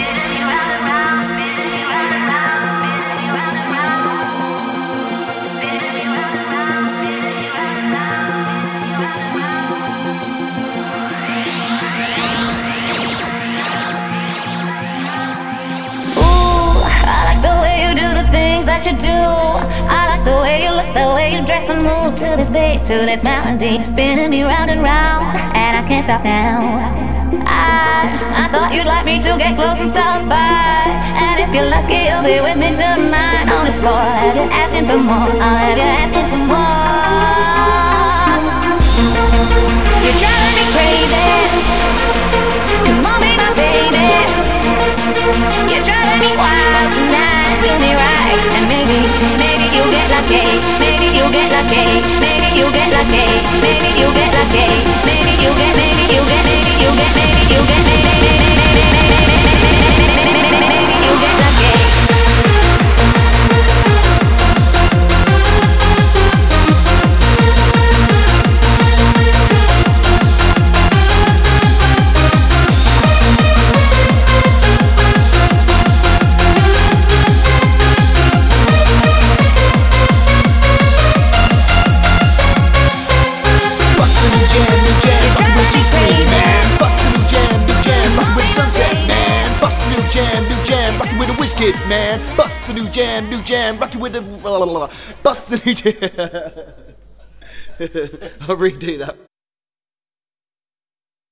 That you do. I like the way you look, the way you dress and move to this beat, to this melody, spinning me round and round, and I can't stop now. I thought you'd like me to get close and stop by, and if you're lucky, you'll be with me tonight on this floor. I'll have you asking for more. I'll have you asking for more. You're driving me crazy. Come on, be my baby. You're driving me wild tonight. Do me right, and maybe you'll get lucky. Maybe you'll get lucky. Maybe you'll get lucky. Maybe you'll get lucky. Maybe you'll get. Maybe you'll get. Maybe you'll get. Maybe you'll get. Maybe you'll get lucky. Man, bust the new jam, rocky with the bust the new jam. I'll redo that.